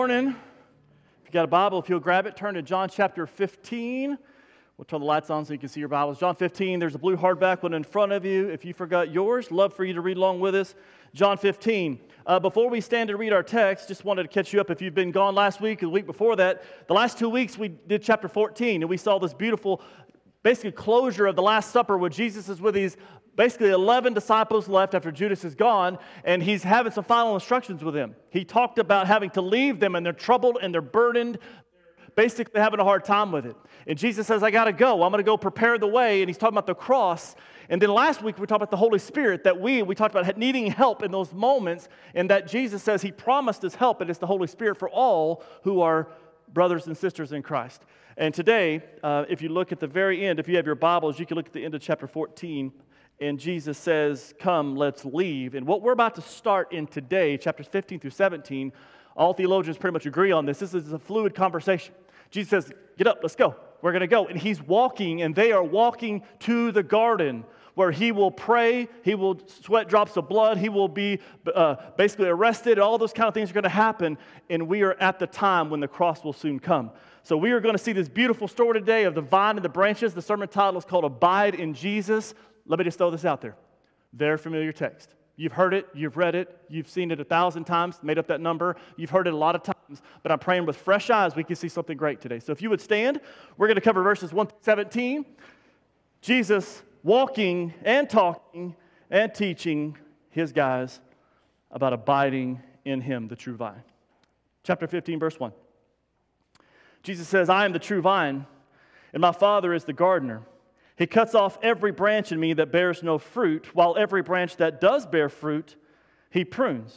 Morning. If you got a Bible, if you'll grab it, turn to John chapter 15. We'll turn the lights on so you can see your Bibles. John 15, there's a blue hardback one in front of you. If you forgot yours, love for you to read along with us. John 15. Before we stand to read our text, just wanted to catch you up. If you've been gone last week or the week before that, the last 2 weeks we did chapter 14, and we saw this beautiful, basically closure of the Last Supper where Jesus is with these basically 11 disciples left after Judas is gone, and he's having some final instructions with them. He talked about having to leave them, and they're troubled and they're burdened, basically having a hard time with it. And Jesus says, I got to go. I'm going to go prepare the way, and he's talking about the cross. And then last week we talked about the Holy Spirit, that we talked about needing help in those moments, and that Jesus says he promised us help, and it's the Holy Spirit for all who are brothers and sisters in Christ. And today, if you look at the very end, if you have your Bibles, you can look at the end of chapter 14, and Jesus says, come, let's leave. And what we're about to start in today, chapters 15 through 17, all theologians pretty much agree on this. This is a fluid conversation. Jesus says, get up, let's go. We're going to go. And he's walking, and they are walking to the garden where he will pray, he will sweat drops of blood, he will be basically arrested, all those kind of things are going to happen, and we are at the time when the cross will soon come. So we are going to see this beautiful story today of the vine and the branches. The sermon title is called Abide in Jesus. Let me just throw this out there. Very familiar text. You've heard it, you've read it, you've seen it 1,000 times, made up that number. You've heard it a lot of times, but I'm praying with fresh eyes we can see something great today. So if you would stand, we're going to cover verses 1 through 17. Jesus walking and talking and teaching his guys about abiding in him, the true vine. Chapter 15, verse 1. Jesus says, I am the true vine, and my Father is the gardener. He cuts off every branch in me that bears no fruit, while every branch that does bear fruit, he prunes,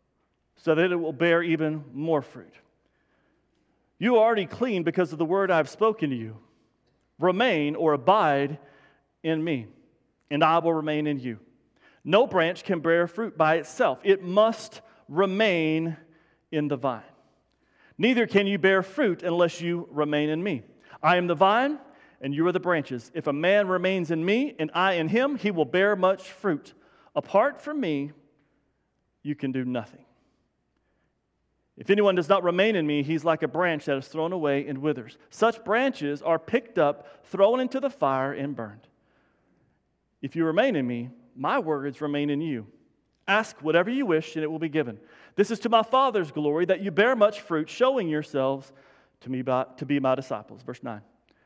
so that it will bear even more fruit. You are already clean because of the word I have spoken to you. Remain or abide in me, and I will remain in you. No branch can bear fruit by itself. It must remain in the vine. Neither can you bear fruit unless you remain in me. I am the vine, and you are the branches. If a man remains in me, and I in him, he will bear much fruit. Apart from me, you can do nothing. If anyone does not remain in me, he's like a branch that is thrown away and withers. Such branches are picked up, thrown into the fire, and burned. If you remain in me, my words remain in you. Ask whatever you wish, and it will be given. This is to my Father's glory, that you bear much fruit, showing yourselves to be my disciples. Verse 9.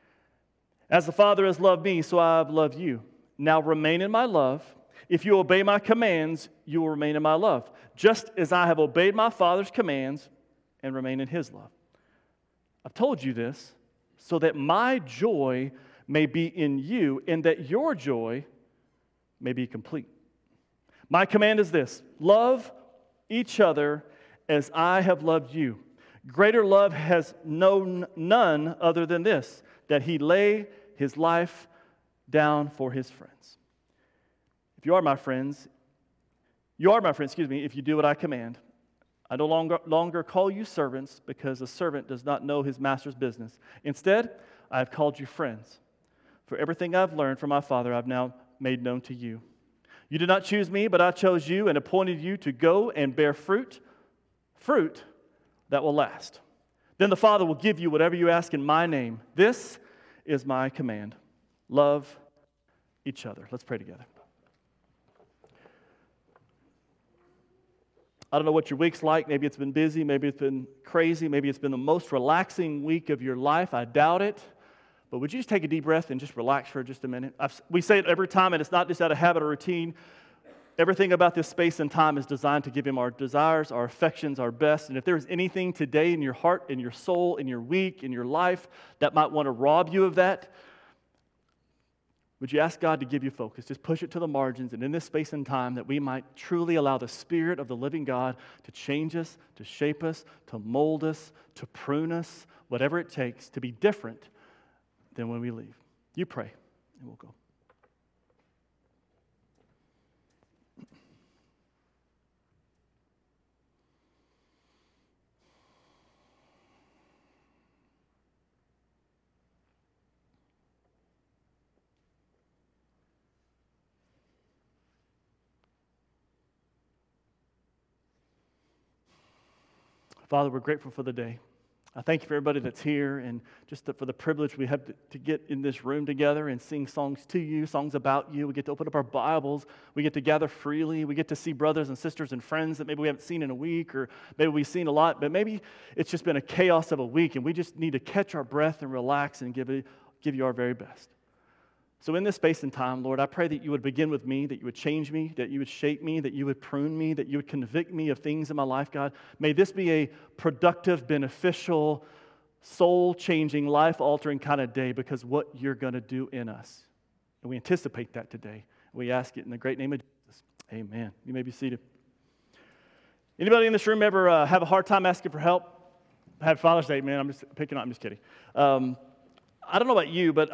As the Father has loved me, so I have loved you. Now remain in my love. If you obey my commands, you will remain in my love, just as I have obeyed my Father's commands and remain in his love. I've told you this so that my joy may be in you and that your joy may be complete. My command is this: love each other as I have loved you. Greater love has known none other than this, that he lay his life down for his friends. If you are my friends, if you do what I command. I no longer call you servants, because a servant does not know his master's business. Instead, I have called you friends. For everything I've learned from my Father, I've now made known to you. You did not choose me, but I chose you and appointed you to go and bear fruit that will last. Then the Father will give you whatever you ask in my name. This is my command. Love each other. Let's pray together. I don't know what your week's like. Maybe it's been busy. Maybe it's been crazy. Maybe it's been the most relaxing week of your life. I doubt it. But would you just take a deep breath and just relax for just a minute? We say it every time, and it's not just out of habit or routine. Everything about this space and time is designed to give him our desires, our affections, our best. And if there's anything today in your heart, in your soul, in your week, in your life that might want to rob you of that, would you ask God to give you focus? Just push it to the margins, and in this space and time that we might truly allow the Spirit of the living God to change us, to shape us, to mold us, to prune us, whatever it takes to be different than when we leave. You pray, and we'll go. Father, we're grateful for the day. I thank you for everybody that's here and just for the privilege we have to get in this room together and sing songs to you, songs about you. We get to open up our Bibles. We get to gather freely. We get to see brothers and sisters and friends that maybe we haven't seen in a week, or maybe we've seen a lot, but maybe it's just been a chaos of a week and we just need to catch our breath and relax and give you our very best. So in this space and time, Lord, I pray that you would begin with me, that you would change me, that you would shape me, that you would prune me, that you would convict me of things in my life, God. May this be a productive, beneficial, soul-changing, life-altering kind of day because what you're going to do in us. And we anticipate that today. We ask it in the great name of Jesus. Amen. You may be seated. Anybody in this room ever have a hard time asking for help? Happy Father's Day, man. I'm just picking on. I'm just kidding. I don't know about you, but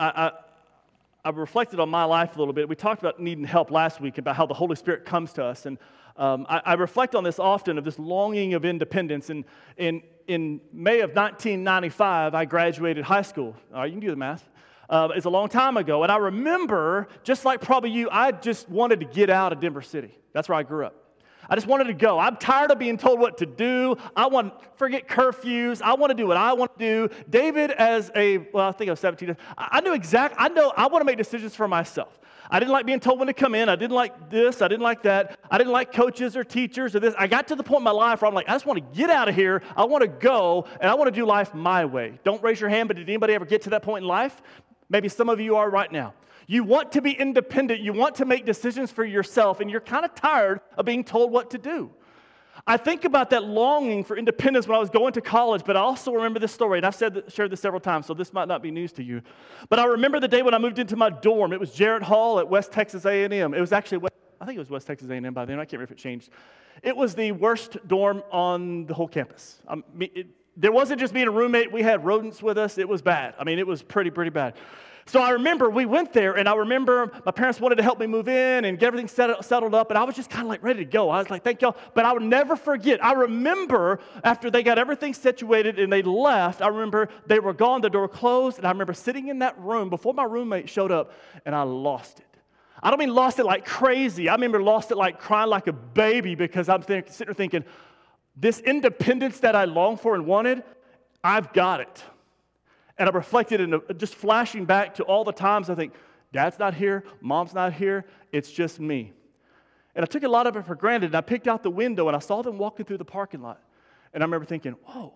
I've reflected on my life a little bit. We talked about needing help last week, about how the Holy Spirit comes to us. And I reflect on this often, of this longing of independence. And in May of 1995, I graduated high school. All right, you can do the math. It's a long time ago. And I remember, just like probably you, I just wanted to get out of Denver City. That's where I grew up. I just wanted to go. I'm tired of being told what to do. I want to forget curfews. I want to do what I want to do. David, I think I was 17. I want to make decisions for myself. I didn't like being told when to come in. I didn't like this. I didn't like that. I didn't like coaches or teachers or this. I got to the point in my life where I'm like, I just want to get out of here. I want to go, and I want to do life my way. Don't raise your hand, but did anybody ever get to that point in life? Maybe some of you are right now. You want to be independent. You want to make decisions for yourself, and you're kind of tired of being told what to do. I think about that longing for independence when I was going to college, but I also remember this story, and I've shared this several times, so this might not be news to you. But I remember the day when I moved into my dorm. It was Jarrett Hall at West Texas A&M. It was actually, I think it was West Texas A&M by then. I can't remember if it changed. It was the worst dorm on the whole campus. There wasn't just being a roommate. We had rodents with us. It was bad. I mean, it was pretty bad. So I remember we went there, and I remember my parents wanted to help me move in and get everything settled up, and I was just kind of like ready to go. I was like, thank y'all. But I would never forget. I remember after they got everything situated and they left, I remember they were gone, the door closed, and I remember sitting in that room before my roommate showed up, and I lost it. I don't mean lost it like crazy. I remember lost it like crying like a baby because I'm sitting there thinking, this independence that I longed for and wanted, I've got it. And I reflected in just flashing back to all the times I think, Dad's not here, Mom's not here, it's just me. And I took a lot of it for granted, and I picked out the window, and I saw them walking through the parking lot. And I remember thinking, whoa.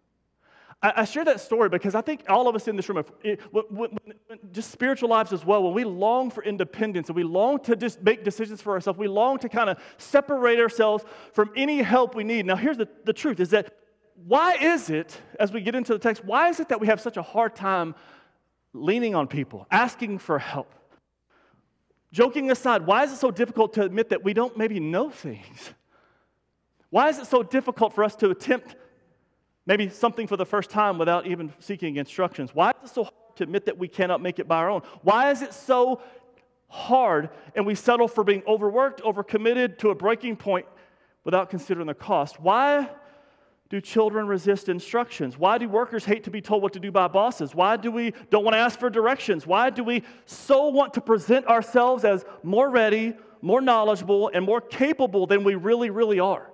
I share that story because I think all of us in this room, just spiritual lives as well, when we long for independence and we long to just make decisions for ourselves, we long to kind of separate ourselves from any help we need. Now, here's the truth, is that why is it, as we get into the text, why is it that we have such a hard time leaning on people, asking for help? Joking aside, why is it so difficult to admit that we don't maybe know things? Why is it so difficult for us to attempt maybe something for the first time without even seeking instructions? Why is it so hard to admit that we cannot make it by our own? Why is it so hard and we settle for being overworked, overcommitted to a breaking point without considering the cost? Why do children resist instructions? Why do workers hate to be told what to do by bosses? Why do we don't want to ask for directions? Why do we so want to present ourselves as more ready, more knowledgeable, and more capable than we really, really are?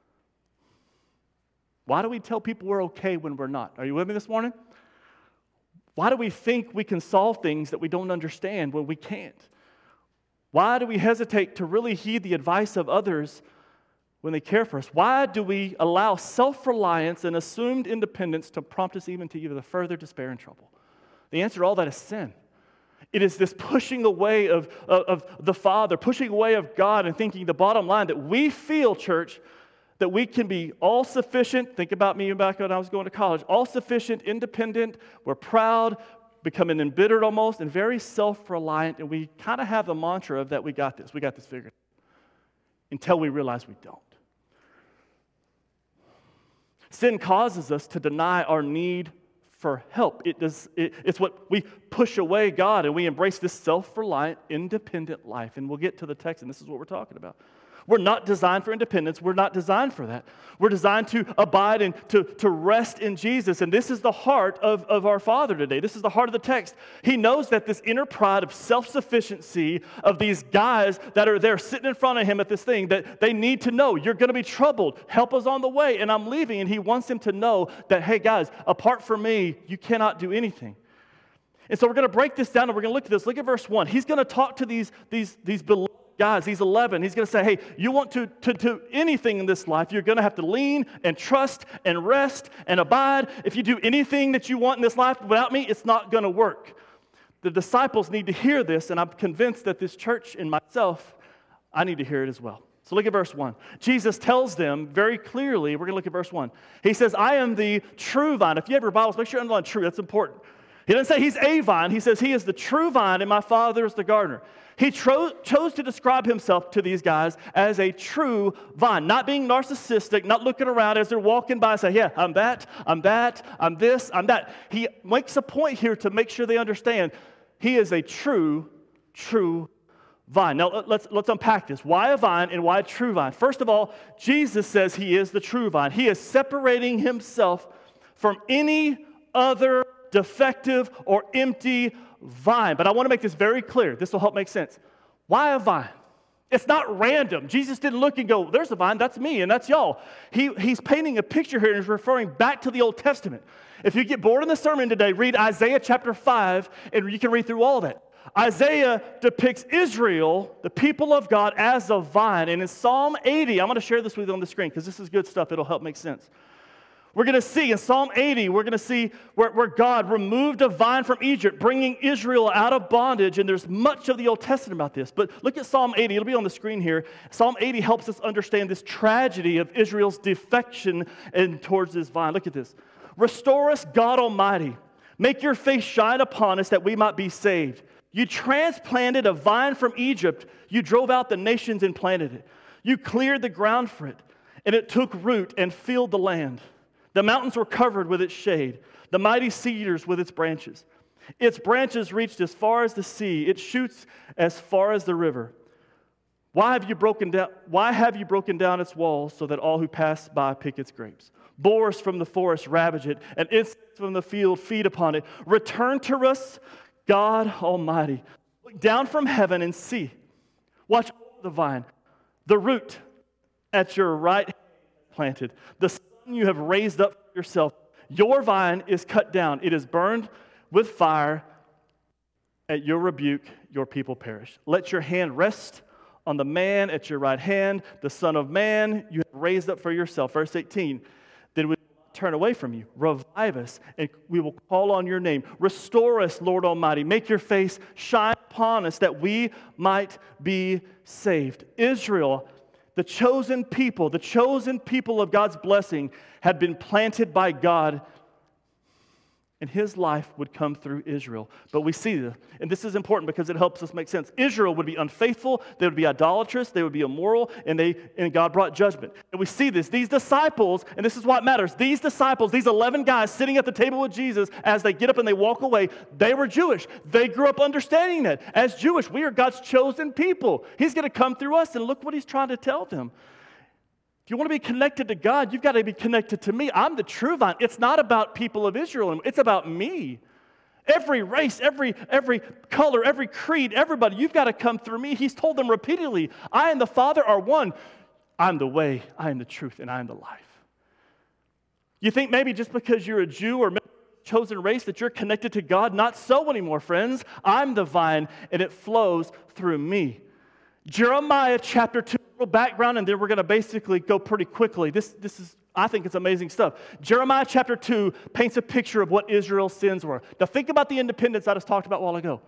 Why do we tell people we're okay when we're not? Are you with me this morning? Why do we think we can solve things that we don't understand when we can't? Why do we hesitate to really heed the advice of others when they care for us? Why do we allow self-reliance and assumed independence to prompt us even to even further despair and trouble? The answer to all that is sin. It is this pushing away of the Father, pushing away of God, and thinking the bottom line that we feel, church, that we can be all-sufficient. Think about me back when I was going to college. All-sufficient, independent, we're proud, becoming embittered almost, and very self-reliant, and we kind of have the mantra of that we got this figured out, until we realize we don't. Sin causes us to deny our need for help. It's what we push away God, and we embrace this self-reliant, independent life. And we'll get to the text, and this is what we're talking about. We're not designed for independence. We're not designed for that. We're designed to abide and to rest in Jesus. And this is the heart of our Father today. This is the heart of the text. He knows that this inner pride of self-sufficiency of these guys that are there sitting in front of him at this thing, that they need to know, you're going to be troubled. Help is on the way, and I'm leaving. And he wants them to know that, hey, guys, apart from me, you cannot do anything. And so we're going to break this down, and we're going to look at this. Look at verse 1. He's going to talk to these beloved guys, these 11. He's going to say, hey, you want to do anything in this life, you're going to have to lean and trust and rest and abide. If you do anything that you want in this life without me, it's not going to work. The disciples need to hear this, and I'm convinced that this church and myself, I need to hear it as well. So look at verse 1. Jesus tells them very clearly, we're going to look at verse 1. He says, I am the true vine. If you have your Bibles, make sure you underline true. That's important. He doesn't say he's a vine. He says he is the true vine and my Father is the gardener. He chose to describe himself to these guys as a true vine, not being narcissistic, not looking around as they're walking by and say, yeah, I'm that, I'm this, I'm that. He makes a point here to make sure they understand he is a true vine. Now, let's unpack this. Why a vine and why a true vine? First of all, Jesus says he is the true vine. He is separating himself from any other defective or empty vine. But I want to make this very clear. This will help make sense. Why a vine? It's not random. Jesus didn't look and go, there's a vine, that's me, and that's y'all. He's painting a picture here and is referring back to the Old Testament. If you get bored in the sermon today, read Isaiah chapter 5, and you can read through all that. Isaiah depicts Israel, the people of God, as a vine. And in Psalm 80, I'm going to share this with you on the screen because this is good stuff. It'll help make sense. We're going to see in Psalm 80, we're going to see where God removed a vine from Egypt, bringing Israel out of bondage. And there's much of the Old Testament about this. But look at Psalm 80. It'll be on the screen here. Psalm 80 helps us understand this tragedy of Israel's defection towards this vine. Look at this. Restore us, God Almighty. Make your face shine upon us that we might be saved. You transplanted a vine from Egypt. You drove out the nations and planted it. You cleared the ground for it, and it took root and filled the land. The mountains were covered with its shade, the mighty cedars with its branches. Its branches reached as far as the sea. Its shoots as far as the river. Why have you broken down its walls so that all who pass by pick its grapes? Boars from the forest ravage it, and insects from the field feed upon it. Return to us, God Almighty. Look down from heaven and see. Watch the vine, the root at your right hand planted, the son you have raised up for yourself. Your vine is cut down. It is burned with fire. At your rebuke, your people perish. Let your hand rest on the man at your right hand, the Son of Man you have raised up for yourself. Verse 18, then we will turn away from you. Revive us, and we will call on your name. Restore us, Lord Almighty. Make your face shine upon us that we might be saved. Israel, the chosen people of God's blessing, had been planted by God, and his life would come through Israel. But we see this, and this is important because it helps us make sense. Israel would be unfaithful, they would be idolatrous, they would be immoral, and God brought judgment. And we see this. These disciples, and this is what matters, these disciples, these 11 guys sitting at the table with Jesus, as they get up and they walk away, they were Jewish. They grew up understanding that. As Jewish, we are God's chosen people. He's going to come through us, and look what he's trying to tell them. If you want to be connected to God, you've got to be connected to me. I'm the true vine. It's not about people of Israel. It's about me. Every race, every color, every creed, everybody, you've got to come through me. He's told them repeatedly, I and the Father are one. I'm the way, I am the truth, and I am the life. You think maybe just because you're a Jew or chosen race that you're connected to God? Not so anymore, friends. I'm the vine, and it flows through me. Jeremiah chapter 2. Background, and then we're going to basically go pretty quickly. This is, I think it's amazing stuff. Jeremiah chapter 2 paints a picture of what Israel's sins were. Now think about the independence I just talked about a while ago.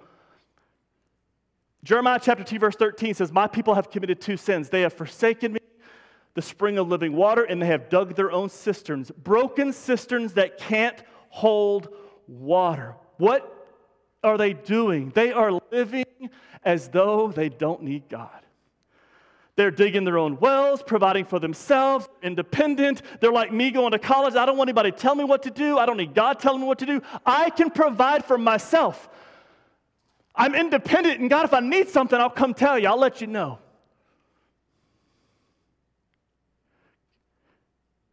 Jeremiah chapter 2 verse 13 says, my people have committed 2 sins. They have forsaken me, the spring of living water, and they have dug their own cisterns, broken cisterns that can't hold water. What are they doing? They are living as though they don't need God. They're digging their own wells, providing for themselves, independent. They're like me going to college. I don't want anybody to tell me what to do. I don't need God telling me what to do. I can provide for myself. I'm independent, and God, if I need something, I'll come tell you. I'll let you know.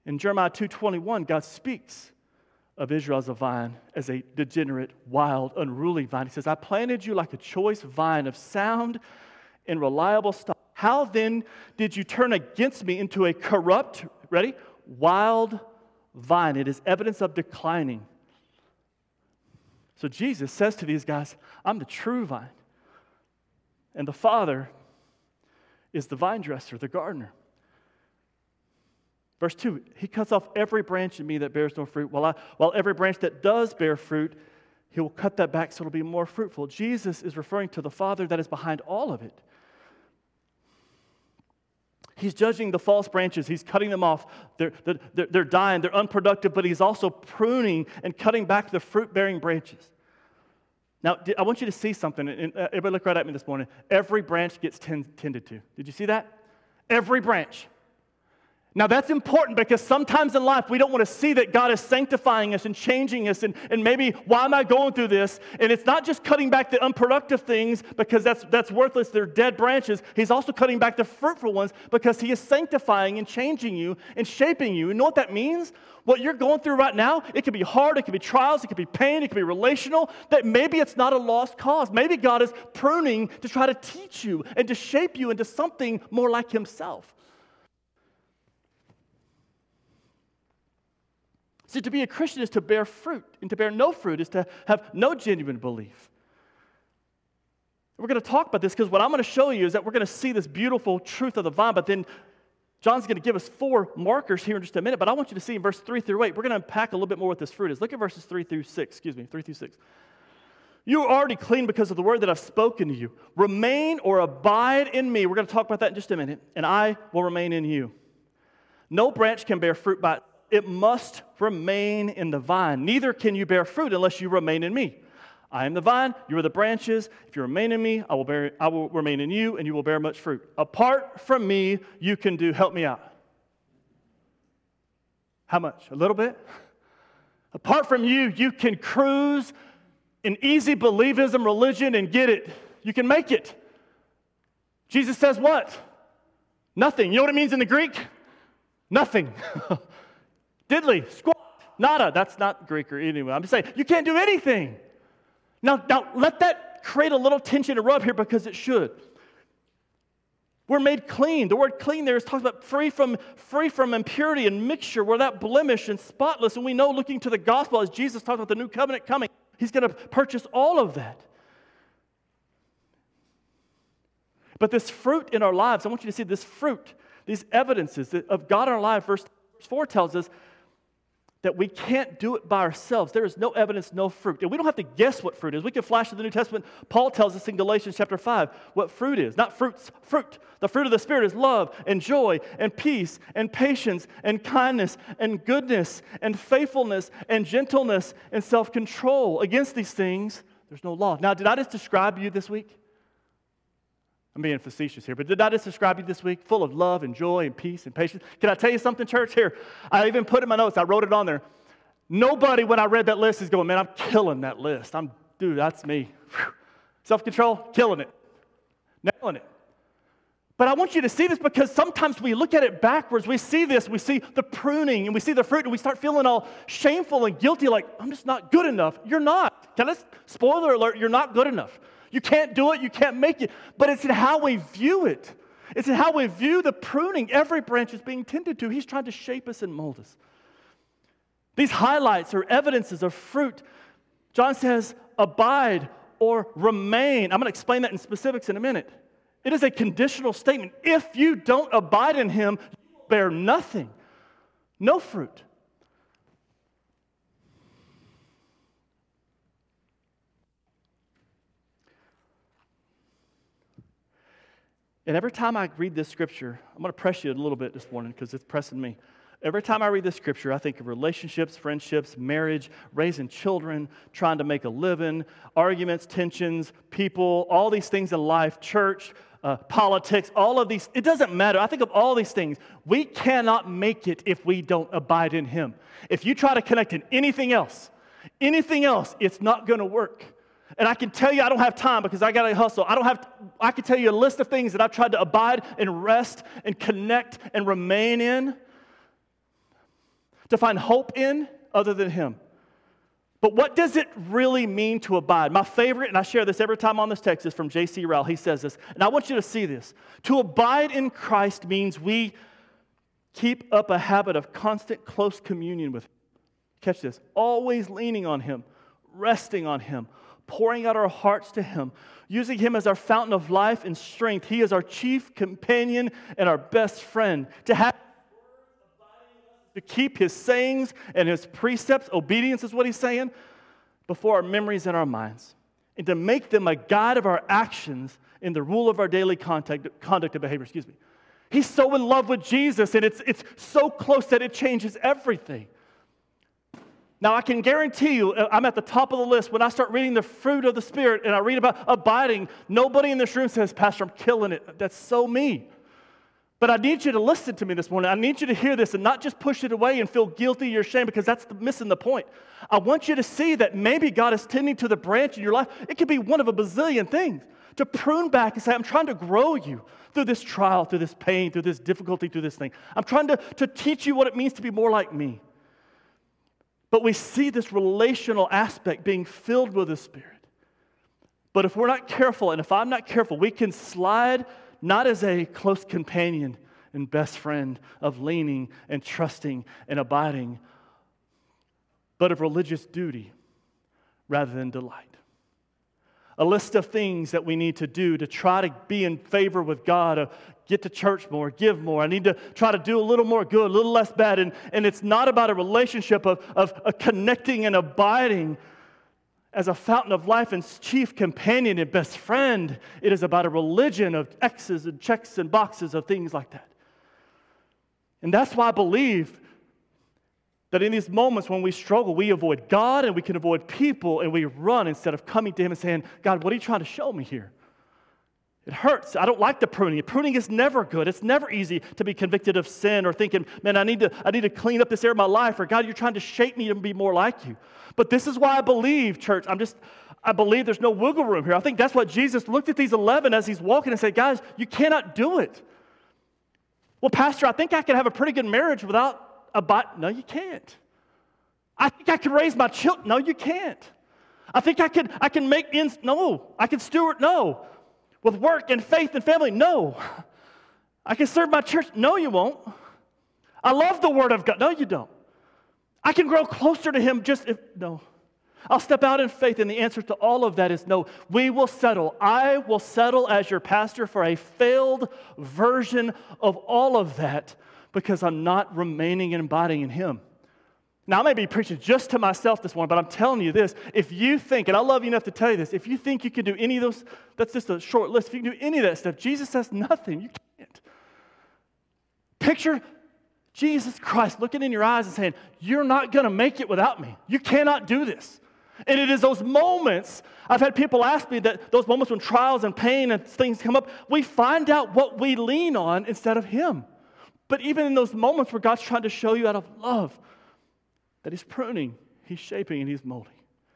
In Jeremiah 2:21, God speaks of Israel as a vine, as a degenerate, wild, unruly vine. He says, I planted you like a choice vine of sound and reliable stock. How then did you turn against me into a corrupt, ready, wild vine? It is evidence of declining. So Jesus says to these guys, I'm the true vine. And the Father is the vine dresser, the gardener. Verse 2, he cuts off every branch in me that bears no fruit, while every branch that does bear fruit, he will cut that back so it'll be more fruitful. Jesus is referring to the Father that is behind all of it. He's judging the false branches. He's cutting them off. They're dying. They're unproductive, but he's also pruning and cutting back the fruit-bearing branches. Now, I want you to see something. And everybody look right at me this morning. Every branch gets tended to. Did you see that? Every branch. Now, that's important because sometimes in life we don't want to see that God is sanctifying us and changing us and maybe, why am I going through this? And it's not just cutting back the unproductive things because that's worthless. They're dead branches. He's also cutting back the fruitful ones because he is sanctifying and changing you and shaping you. You know what that means? What you're going through right now, it could be hard, it could be trials, it could be pain, it could be relational, that maybe it's not a lost cause. Maybe God is pruning to try to teach you and to shape you into something more like himself. See, to be a Christian is to bear fruit, and to bear no fruit is to have no genuine belief. We're going to talk about this because what I'm going to show you is that we're going to see this beautiful truth of the vine, but then John's going to give us 4 markers here in just a minute, but I want you to see in verse 3 through 8, we're going to unpack a little bit more what this fruit is. Look at verses 3 through 6. You are already clean because of the word that I've spoken to you. Remain or abide in me. We're going to talk about that in just a minute, and I will remain in you. No branch can bear fruit by it must remain in the vine. Neither can you bear fruit unless you remain in me. I am the vine, you are the branches. If you remain in me, I will remain in you, and you will bear much fruit. Apart from me, you can do, help me out. How much? A little bit? Apart from you, you can cruise in easy believism religion and get it. You can make it. Jesus says what? Nothing. You know what it means in the Greek? Nothing. Diddly, squat, nada. That's not Greek or anyway. I'm just saying, you can't do anything. Now let that create a little tension and rub here because it should. We're made clean. The word clean there is talking about free from impurity and mixture. We're that blemish and spotless. And we know looking to the gospel as Jesus talked about the new covenant coming, he's going to purchase all of that. But this fruit in our lives, I want you to see this fruit, these evidences of God in our life. Verse 4 tells us that we can't do it by ourselves. There is no evidence, no fruit. And we don't have to guess what fruit is. We can flash to the New Testament. Paul tells us in Galatians chapter 5 what fruit is. Not fruits, fruit. The fruit of the Spirit is love and joy and peace and patience and kindness and goodness and faithfulness and gentleness and self-control. Against these things, there's no law. Now, did I just describe you this week? I'm being facetious here, but did I just describe you this week? Full of love and joy and peace and patience. Can I tell you something, church? Here, I even put in my notes, I wrote it on there. Nobody, when I read that list, is going, man, I'm killing that list. Dude, that's me. Whew. Self-control, killing it. Nailing it. But I want you to see this because sometimes we look at it backwards. We see this, we see the pruning, and we see the fruit, and we start feeling all shameful and guilty, like, I'm just not good enough. You're not. Spoiler alert, you're not good enough. You can't do it, you can't make it, but it's in how we view it. It's in how we view the pruning. Every branch is being tended to. He's trying to shape us and mold us. These highlights are evidences of fruit. John says, abide or remain. I'm going to explain that in specifics in a minute. It is a conditional statement. If you don't abide in him, you bear nothing, no fruit. And every time I read this scripture, I'm going to press you a little bit this morning because it's pressing me. Every time I read this scripture, I think of relationships, friendships, marriage, raising children, trying to make a living, arguments, tensions, people, all these things in life, church, politics, all of these. It doesn't matter. I think of all these things. We cannot make it if we don't abide in him. If you try to connect in anything else, it's not going to work. And I can tell you I don't have time because I got to hustle. I can tell you a list of things that I've tried to abide and rest and connect and remain in. to find hope in other than Him. But what does it really mean to abide? My favorite, and I share this every time on this text, is from J.C. Rowell. He says this, and I want you to see this. To abide in Christ means we keep up a habit of constant close communion with Him. Catch this. Always leaning on Him, resting on Him, pouring out our hearts to Him, using Him as our fountain of life and strength. He is our chief companion and our best friend. To keep His sayings and His precepts, obedience is what He's saying, before our memories and our minds, and to make them a guide of our actions in the rule of our daily conduct and behavior. He's so in love with Jesus, and it's so close that it changes everything. Now, I can guarantee you, I'm at the top of the list. When I start reading the fruit of the Spirit and I read about abiding, nobody in this room says, Pastor, I'm killing it. That's so me. But I need you to listen to me this morning. I need you to hear this and not just push it away and feel guilty or ashamed, because that's missing the point. I want you to see that maybe God is tending to the branch in your life. It could be one of a bazillion things. To prune back and say, I'm trying to grow you through this trial, through this pain, through this difficulty, through this thing. I'm trying to teach you what it means to be more like me. But we see this relational aspect being filled with the Spirit. But if we're not careful, and if I'm not careful, we can slide not as a close companion and best friend of leaning and trusting and abiding, but of religious duty rather than delight. A list of things that we need to do to try to be in favor with God, get to church more, give more. I need to try to do a little more good, a little less bad. And it's not about a relationship of connecting and abiding as a fountain of life and chief companion and best friend. It is about a religion of X's and checks and boxes of things like that. And that's why I believe that in these moments when we struggle, we avoid God and we can avoid people, and we run instead of coming to Him and saying, God, what are you trying to show me here? It hurts. I don't like the pruning. Pruning is never good. It's never easy to be convicted of sin or thinking, man, I need to clean up this area of my life, or God, you're trying to shape me to be more like you. But this is why I believe, church, I believe there's no wiggle room here. I think that's what Jesus looked at these 11 as He's walking and said, guys, you cannot do it. Well, Pastor, I think I can have a pretty good marriage without no, you can't. I think I can raise my children. No, you can't. I think I can make ends. No. I can steward. No. With work and faith and family. No. I can serve my church. No, you won't. I love the Word of God. No, you don't. I can grow closer to Him no. I'll step out in faith, and the answer to all of that is no. We will settle. I will settle as your pastor for a failed version of all of that, because I'm not remaining and abiding in Him. Now, I may be preaching just to myself this morning, but I'm telling you this. If you think, and I love you enough to tell you this, if you think you can do any of those, that's just a short list. If you can do any of that stuff, Jesus says nothing. You can't. Picture Jesus Christ looking in your eyes and saying, you're not going to make it without me. You cannot do this. And it is those moments, I've had people ask me that those moments when trials and pain and things come up, we find out what we lean on instead of Him. But even in those moments where God's trying to show you out of love that He's pruning, He's shaping, and He's molding.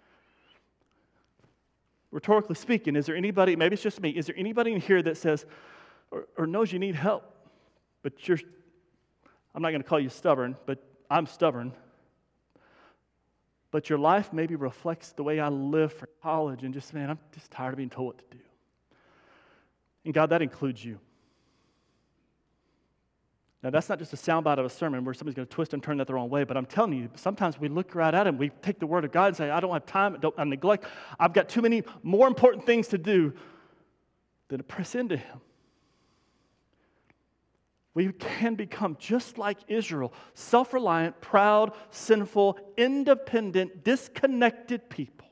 Rhetorically speaking, is there anybody, maybe it's just me, is there anybody in here that says or knows you need help, but I'm not going to call you stubborn, but I'm stubborn. But your life maybe reflects the way I live for college, and just, man, I'm just tired of being told what to do. And God, that includes you. Now, that's not just a soundbite of a sermon where somebody's going to twist and turn that the wrong way, but I'm telling you, sometimes we look right at it and we take the Word of God and say, I don't have time, I neglect, I've got too many more important things to do than to press into Him. We can become just like Israel, self-reliant, proud, sinful, independent, disconnected people.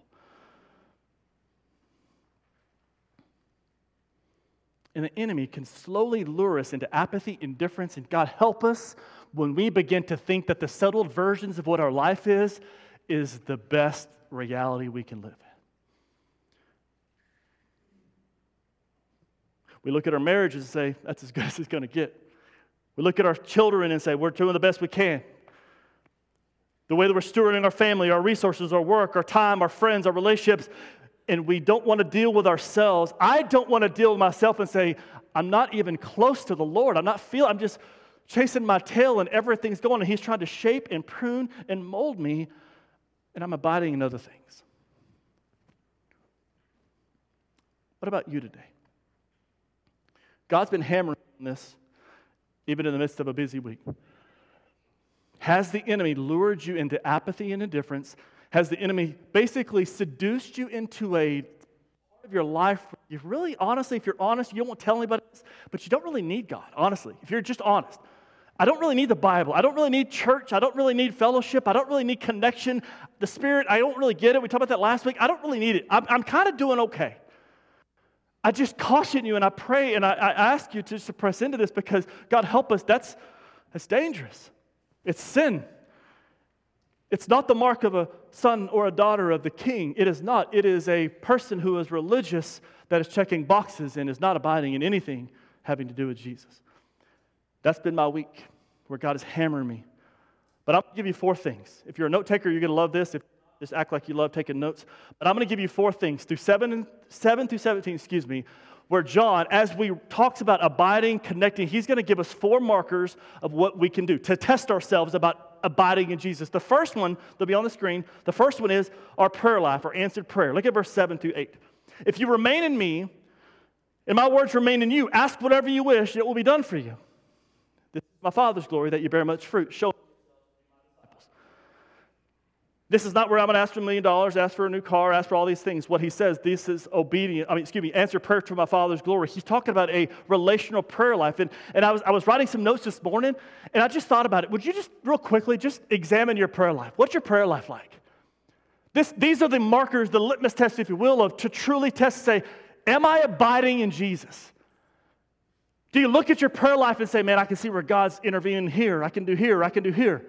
And the enemy can slowly lure us into apathy, indifference, and God help us when we begin to think that the settled versions of what our life is the best reality we can live in. We look at our marriages and say, that's as good as it's going to get. We look at our children and say, we're doing the best we can. The way that we're stewarding our family, our resources, our work, our time, our friends, our relationships, and we don't want to deal with ourselves. I don't want to deal with myself and say, I'm not even close to the Lord. I'm just chasing my tail and everything's going, and he's trying to shape and prune and mold me, and I'm abiding in other things. What about you today? God's been hammering on this even in the midst of a busy week. Has the enemy lured you into apathy and indifference? Has the enemy basically seduced you into a part of your life where you really, honestly, if you're honest, you don't want to tell anybody this, but you don't really need God, honestly, if you're just honest. I don't really need the Bible. I don't really need church. I don't really need fellowship. I don't really need connection. The Spirit, I don't really get it. We talked about that last week. I don't really need it. I'm kind of doing okay. I just caution you and I pray and I ask you to press into this because God help us, that's dangerous. It's sin. It's not the mark of a son or a daughter of the king. It is not. It is a person who is religious that is checking boxes and is not abiding in anything having to do with Jesus. That's been my week where God is hammering me. But I'm going to give you 4 things. If you're a note taker, you're going to love this. Just act like you love taking notes. But I'm going to give you 4 things through 7 through 17, where John, as we talks about abiding, connecting, he's going to give us 4 markers of what we can do to test ourselves about abiding in Jesus. The first one, they'll be on the screen, the first one is our prayer life, our answered prayer. Look at verse 7 through 8. If you remain in me, and my words remain in you, ask whatever you wish, and it will be done for you. This is my Father's glory, that you bear much fruit. Show This is not where I'm going to ask for $1 million, ask for a new car, ask for all these things. What he says, this is answer prayer to my Father's glory. He's talking about a relational prayer life. And I was writing some notes this morning, and I just thought about it. Would you just real quickly just examine your prayer life? What's your prayer life like? These are the markers, the litmus test, if you will, of to truly test, say, am I abiding in Jesus? Do you look at your prayer life and say, man, I can see where God's intervening here. I can do here. I can do here.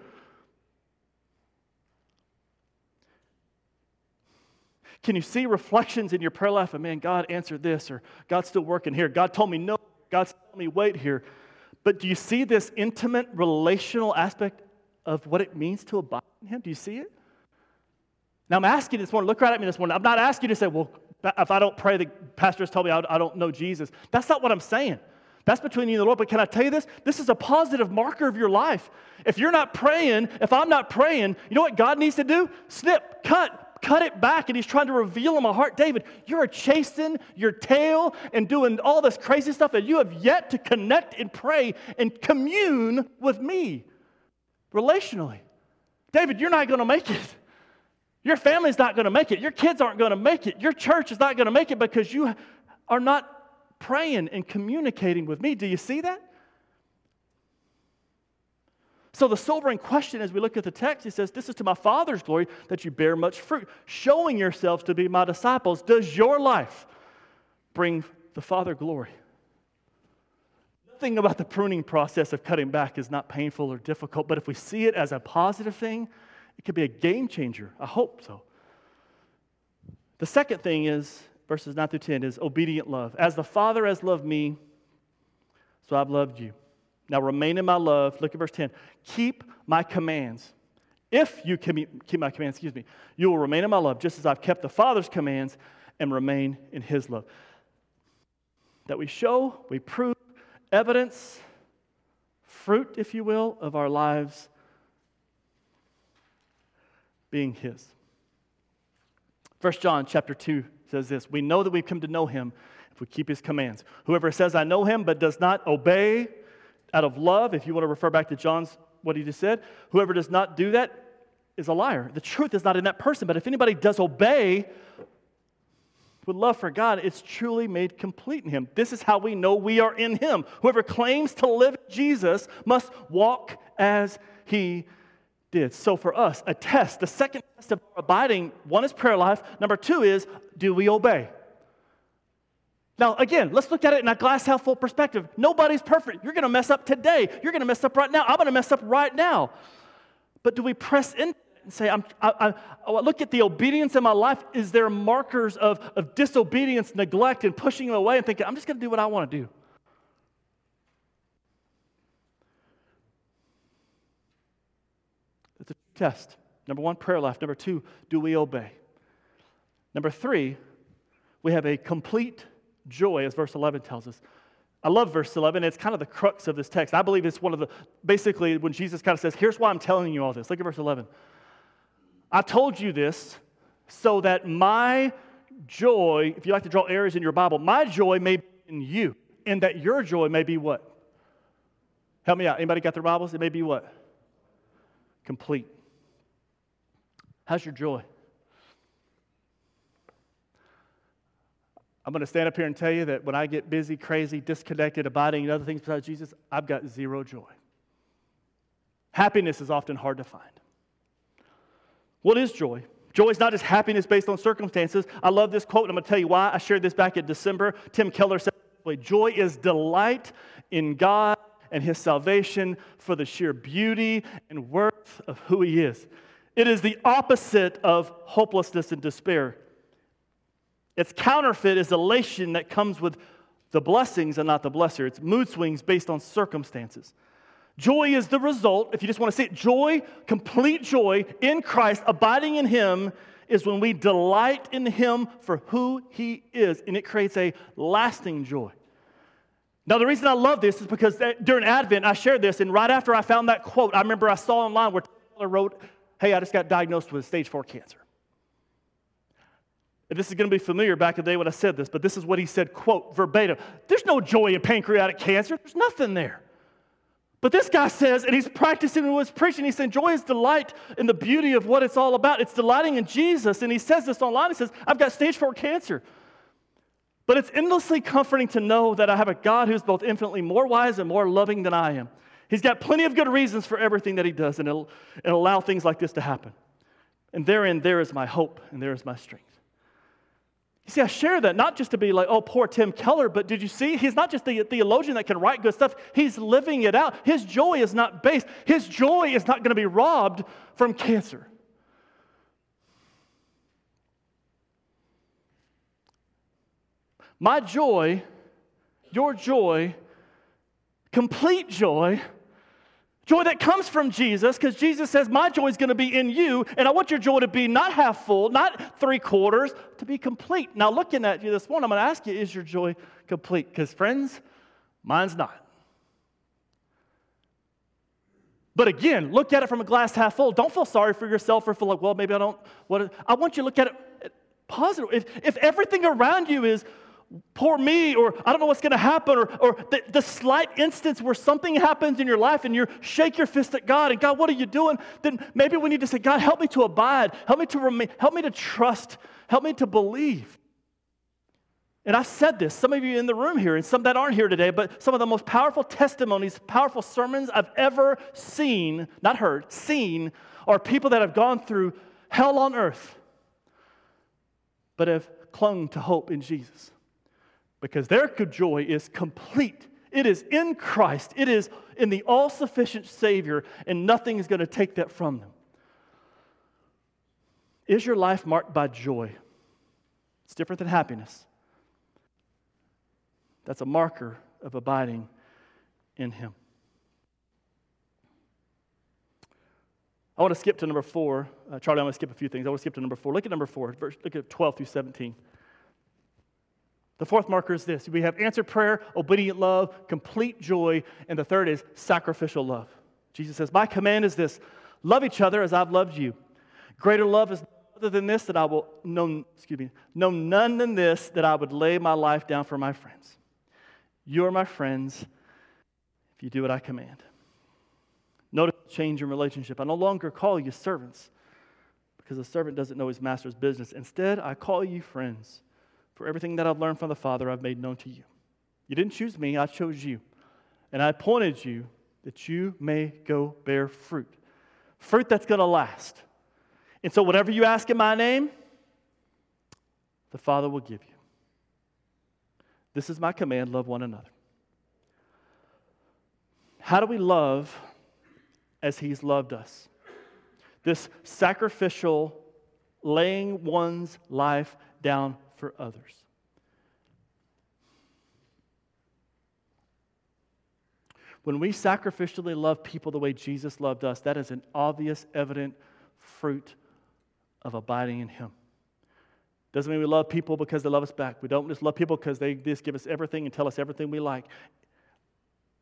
Can you see reflections in your prayer life of, man, God answered this, or God's still working here. God told me no. God's telling me wait here. But do you see this intimate relational aspect of what it means to abide in Him? Do you see it? Now, I'm asking you this morning, look right at me this morning. I'm not asking you to say, well, if I don't pray, the pastor has told me I don't know Jesus. That's not what I'm saying. That's between you and the Lord. But can I tell you this? This is a positive marker of your life. If you're not praying, if I'm not praying, you know what God needs to do? Snip, cut it back, and He's trying to reveal in my heart, David, you're chasing your tail and doing all this crazy stuff, and you have yet to connect and pray and commune with me relationally. David, you're not going to make it. Your family's not going to make it. Your kids aren't going to make it. Your church is not going to make it because you are not praying and communicating with me. Do you see that? So the sobering question as we look at the text, he says, this is to my Father's glory that you bear much fruit, showing yourselves to be my disciples. Does your life bring the Father glory? Nothing about the pruning process of cutting back is not painful or difficult, but if we see it as a positive thing, it could be a game changer. I hope so. The second thing is, verses 9 through 10, is obedient love. As the Father has loved me, so I've loved you. Now remain in my love. Look at verse 10. Keep my commands. If you keep my commands, you will remain in my love, just as I've kept the Father's commands and remain in His love. That we show, we prove, evidence, fruit, if you will, of our lives being His. 1 John chapter 2 says this, we know that we've come to know Him if we keep His commands. Whoever says, I know Him, but does not obey out of love, if you want to refer back to John's, what he just said, whoever does not do that is a liar. The truth is not in that person, but if anybody does obey with love for God, it's truly made complete in Him. This is how we know we are in Him. Whoever claims to live in Jesus must walk as He did. So for us, a test, the second test of abiding, one is prayer life. Number 2 is, do we obey? Now, again, let's look at it in a glass half full perspective. Nobody's perfect. You're going to mess up today. You're going to mess up right now. I'm going to mess up right now. But do we press in and say, I look at the obedience in my life. Is there markers of disobedience, neglect, and pushing Him away and thinking, I'm just going to do what I want to do? It's a test. Number 1, prayer life. Number 2, do we obey? Number 3, we have a complete joy, as verse 11 tells us, I love verse 11. It's kind of the crux of this text. I believe it's one of the, basically, when Jesus kind of says, here's why I'm telling you all this. Look at verse 11. I told you this so that my joy, if you like to draw arrows in your Bible, my joy may be in you, and that your joy may be what? Help me out. Anybody got their Bibles? It may be what? Complete. How's your joy? I'm going to stand up here and tell you that when I get busy, crazy, disconnected, abiding in other things besides Jesus, I've got zero joy. Happiness is often hard to find. What is joy? Joy is not just happiness based on circumstances. I love this quote, and I'm going to tell you why. I shared this back in December. Tim Keller said, joy is delight in God and His salvation for the sheer beauty and worth of who He is. It is the opposite of hopelessness and despair. Its counterfeit is elation that comes with the blessings and not the blesser. It's mood swings based on circumstances. Joy is the result, if you just want to see it, joy, complete joy in Christ, abiding in Him, is when we delight in Him for who He is, and it creates a lasting joy. Now, the reason I love this is because during Advent, I shared this, and right after I found that quote, I remember I saw online where Taylor wrote, hey, I just got diagnosed with stage 4 cancer. And this is going to be familiar back in the day when I said this, but this is what he said, quote, verbatim. There's no joy in pancreatic cancer. There's nothing there. But this guy says, and he's practicing and was preaching, he's saying joy is delight in the beauty of what it's all about. It's delighting in Jesus. And he says this online. He says, I've got stage 4 cancer. But it's endlessly comforting to know that I have a God who's both infinitely more wise and more loving than I am. He's got plenty of good reasons for everything that He does, and it'll allow things like this to happen. And therein, there is my hope, and there is my strength. You see, I share that not just to be like, oh, poor Tim Keller, but did you see? He's not just the theologian that can write good stuff. He's living it out. His joy is not based. His joy is not going to be robbed from cancer. My joy, your joy, complete joy, joy that comes from Jesus, because Jesus says, my joy is going to be in you, and I want your joy to be not half full, not 3/4, to be complete. Now, looking at you this morning, I'm going to ask you, is your joy complete? Because, friends, mine's not. But again, look at it from a glass half full. Don't feel sorry for yourself or feel like, well, maybe I don't. I want you to look at it positive. If everything around you is, poor me, or I don't know what's going to happen, or the slight instance where something happens in your life and you shake your fist at God and God, what are you doing? Then maybe we need to say, God, help me to abide, help me to remain, help me to trust, help me to believe. And I said this, some of you in the room here and some that aren't here today, but some of the most powerful testimonies, powerful sermons I've ever seen, not heard, seen, are people that have gone through hell on earth, but have clung to hope in Jesus. Because their joy is complete. It is in Christ. It is in the all-sufficient Savior, and nothing is going to take that from them. Is your life marked by joy? It's different than happiness. That's a marker of abiding in Him. I want to skip to number 4. Charlie, I'm going to skip a few things. I want to skip to number 4. Look at number 4. Look at 12 through 17. The fourth marker is this. We have answered prayer, obedient love, complete joy, and the third is sacrificial love. Jesus says, my command is this, love each other as I've loved you. Greater love is other than this that I will know none than this that I would lay my life down for my friends. You are my friends if you do what I command. Notice the change in relationship. I no longer call you servants because a servant doesn't know his master's business. Instead, I call you friends. For everything that I've learned from the Father, I've made known to you. You didn't choose me, I chose you. And I appointed you that you may go bear fruit. Fruit that's going to last. And so whatever you ask in my name, the Father will give you. This is my command, love one another. How do we love as He's loved us? This sacrificial, laying one's life down for others. When we sacrificially love people the way Jesus loved us, that is an obvious, evident fruit of abiding in Him. Doesn't mean we love people because they love us back. We don't just love people because they just give us everything and tell us everything we like.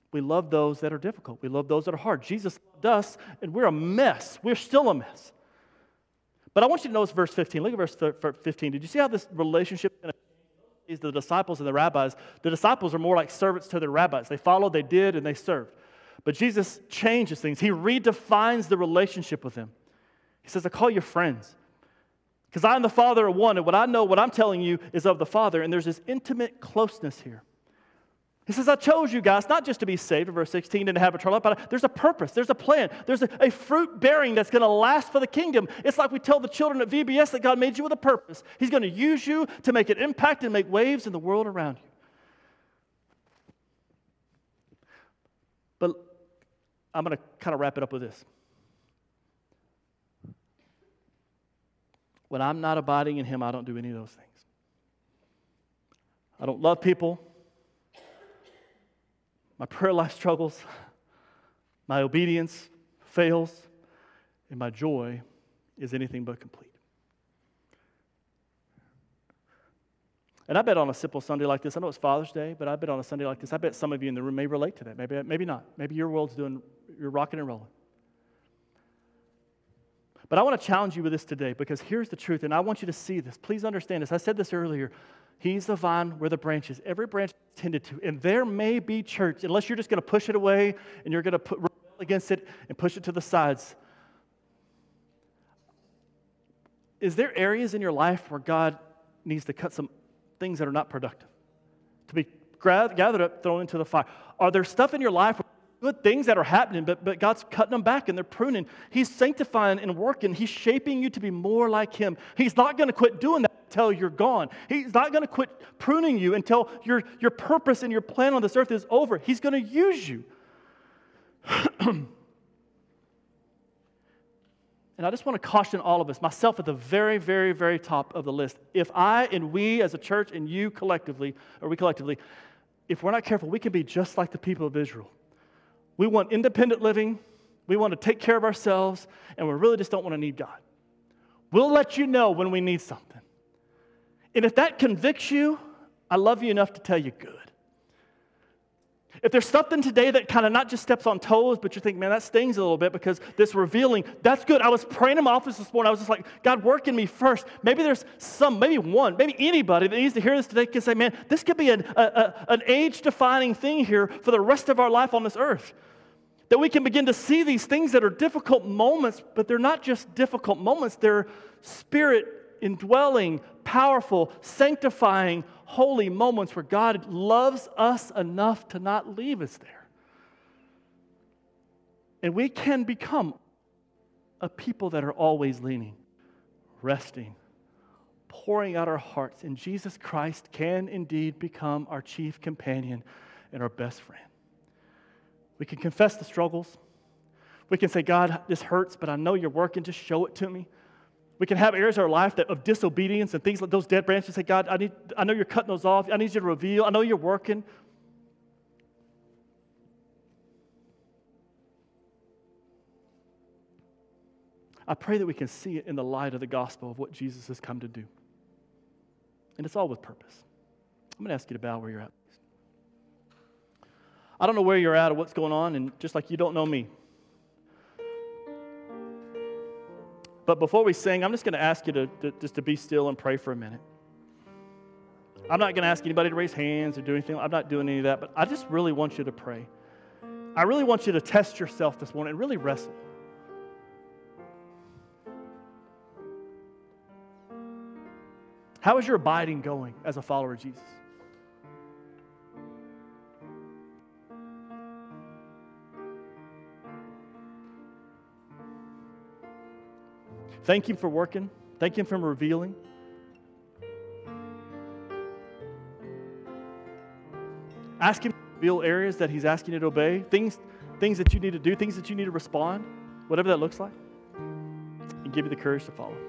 We love those that are difficult. We love those that are hard. Jesus loved us, and we're a mess. We're still a mess. But I want you to notice verse 15. Look at verse 15. Did you see how this relationship is the disciples and the rabbis? The disciples are more like servants to their rabbis. They followed, they did, and they served. But Jesus changes things. He redefines the relationship with them. He says, I call you friends. Because I and the Father are one, and what I know, what I'm telling you is of the Father, and there's this intimate closeness here. He says, I chose you guys not just to be saved, in verse 16, and to have eternal life, but there's a purpose, there's a plan, there's a fruit bearing that's going to last for the kingdom. It's like we tell the children at VBS that God made you with a purpose. He's going to use you to make an impact and make waves in the world around you. But I'm going to kind of wrap it up with this. When I'm not abiding in Him, I don't do any of those things. I don't love people. My prayer life struggles, my obedience fails, and my joy is anything but complete. And I bet on a simple Sunday like this, I know it's Father's Day, but I bet on a Sunday like this, I bet some of you in the room may relate to that. Maybe not. Maybe your world's you're rocking and rolling. But I want to challenge you with this today, because here's the truth, and I want you to see this. Please understand this. I said this earlier. He's the vine, we're the branches. Every branch is tended to. And there may be church, unless you're just going to push it away and you're going to rebel against it and push it to the sides. Is there areas in your life where God needs to cut some things that are not productive? To be gathered up, thrown into the fire. Are there stuff in your life, good things that are happening, but God's cutting them back and they're pruning? He's sanctifying and working. He's shaping you to be more like Him. He's not going to quit doing that until you're gone. He's not going to quit pruning you until your purpose and your plan on this earth is over. He's going to use you. And I just want to caution all of us, myself at the very, very, very top of the list. If I and we as a church and you collectively, if we're not careful, we can be just like the people of Israel. We want independent living, we want to take care of ourselves, and we really just don't want to need God. We'll let you know when we need something. And if that convicts you, I love you enough to tell you good. If there's something today that kind of not just steps on toes, but you think, man, that stings a little bit because this revealing, that's good. I was praying in my office this morning. I was just like, God, work in me first. Maybe there's maybe anybody that needs to hear this today can say, man, this could be an age-defining thing here for the rest of our life on this earth. That we can begin to see these things that are difficult moments, but they're not just difficult moments. They're Spirit-indwelling, powerful, sanctifying, holy moments where God loves us enough to not leave us there. And we can become a people that are always leaning, resting, pouring out our hearts. And Jesus Christ can indeed become our chief companion and our best friend. We can confess the struggles. We can say, God, this hurts, but I know you're working. Just show it to me. We can have areas of our life of disobedience and things like those dead branches. Say, God, I know you're cutting those off. I need you to reveal. I know you're working. I pray that we can see it in the light of the gospel of what Jesus has come to do. And it's all with purpose. I'm going to ask you to bow where you're at. I don't know where you're at or what's going on, and just like you don't know me. But before we sing, I'm just going to ask you to be still and pray for a minute. I'm not going to ask anybody to raise hands or do anything. I'm not doing any of that, but I just really want you to pray. I really want you to test yourself this morning and really wrestle. How is your abiding going as a follower of Jesus? Thank Him for working. Thank Him for revealing. Ask Him to reveal areas that He's asking you to obey, things that you need to do, things that you need to respond, whatever that looks like, and give you the courage to follow.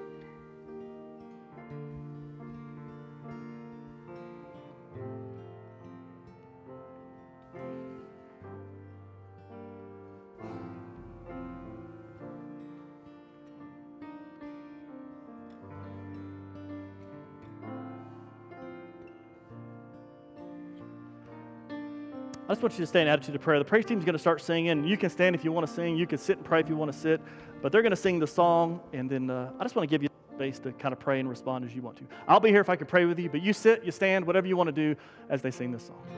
I just want you to stay in attitude of prayer. The praise team's going to start singing. You can stand if you want to sing. You can sit and pray if you want to sit. But they're going to sing the song, and then I just want to give you space to kind of pray and respond as you want to. I'll be here if I can pray with you, but you sit, you stand, whatever you want to do as they sing this song.